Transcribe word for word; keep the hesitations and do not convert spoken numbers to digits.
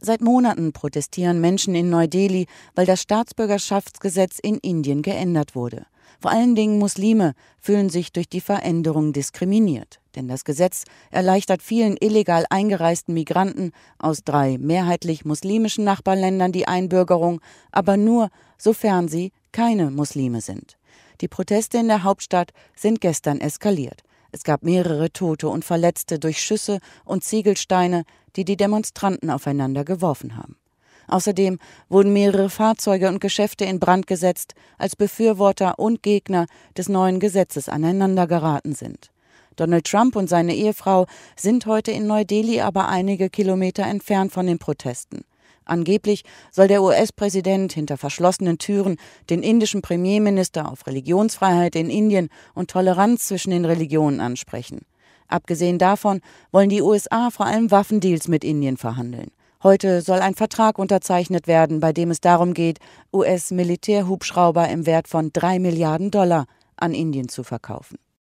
Seit Monaten protestieren Menschen in Neu-Delhi, weil das Staatsbürgerschaftsgesetz in Indien geändert wurde. Vor allen Dingen Muslime fühlen sich durch die Veränderung diskriminiert. Denn das Gesetz erleichtert vielen illegal eingereisten Migranten aus drei mehrheitlich muslimischen Nachbarländern die Einbürgerung, aber nur, sofern sie keine Muslime sind. Die Proteste in der Hauptstadt sind gestern eskaliert. Es gab mehrere Tote und Verletzte durch Schüsse und Ziegelsteine, die die Demonstranten aufeinander geworfen haben. Außerdem wurden mehrere Fahrzeuge und Geschäfte in Brand gesetzt, als Befürworter und Gegner des neuen Gesetzes aneinandergeraten sind. Donald Trump und seine Ehefrau sind heute in Neu-Delhi aber einige Kilometer entfernt von den Protesten. Angeblich soll der U S-Präsident hinter verschlossenen Türen den indischen Premierminister auf Religionsfreiheit in Indien und Toleranz zwischen den Religionen ansprechen. Abgesehen davon wollen die U S A vor allem Waffendeals mit Indien verhandeln. Heute soll ein Vertrag unterzeichnet werden, bei dem es darum geht, U S-Militärhubschrauber im Wert von drei Milliarden Dollar an Indien zu verkaufen.